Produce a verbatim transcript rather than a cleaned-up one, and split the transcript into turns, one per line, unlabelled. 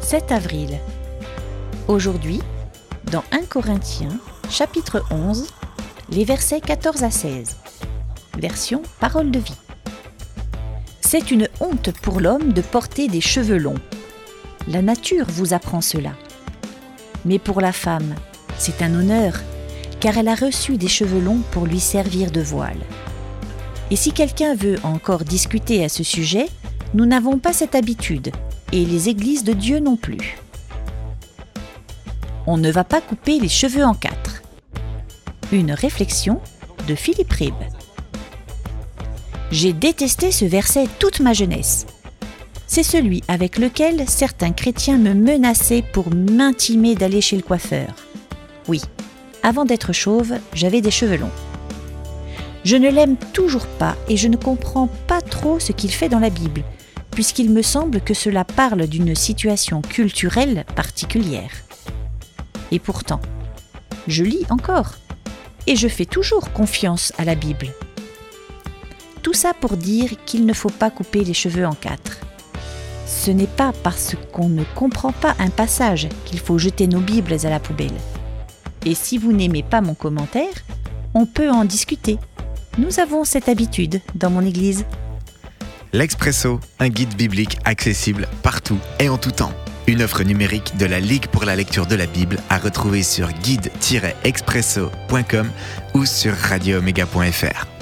sept avril. Aujourd'hui, dans premier Corinthiens, chapitre onze, les versets quatorze à seize. Version Parole de vie. C'est une honte pour l'homme de porter des cheveux longs. La nature vous apprend cela. Mais pour la femme, c'est un honneur, car elle a reçu des cheveux longs pour lui servir de voile. Et si quelqu'un veut encore discuter à ce sujet, nous n'avons pas cette habitude, et les églises de Dieu non plus. On ne va pas couper les cheveux en quatre. Une réflexion de Philippe Ribes. J'ai détesté ce verset toute ma jeunesse. C'est celui avec lequel certains chrétiens me menaçaient pour m'intimer d'aller chez le coiffeur. Oui, avant d'être chauve, j'avais des cheveux longs. Je ne l'aime toujours pas et je ne comprends pas trop ce qu'il fait dans la Bible, puisqu'il me semble que cela parle d'une situation culturelle particulière. Et pourtant, je lis encore, et je fais toujours confiance à la Bible. Tout ça pour dire qu'il ne faut pas couper les cheveux en quatre. Ce n'est pas parce qu'on ne comprend pas un passage qu'il faut jeter nos Bibles à la poubelle. Et si vous n'aimez pas mon commentaire, on peut en discuter. Nous avons cette habitude dans mon église.
L'Expresso, un guide biblique accessible partout et en tout temps. Une offre numérique de la Ligue pour la lecture de la Bible à retrouver sur guide tiret expresso point com ou sur radio omega point f r.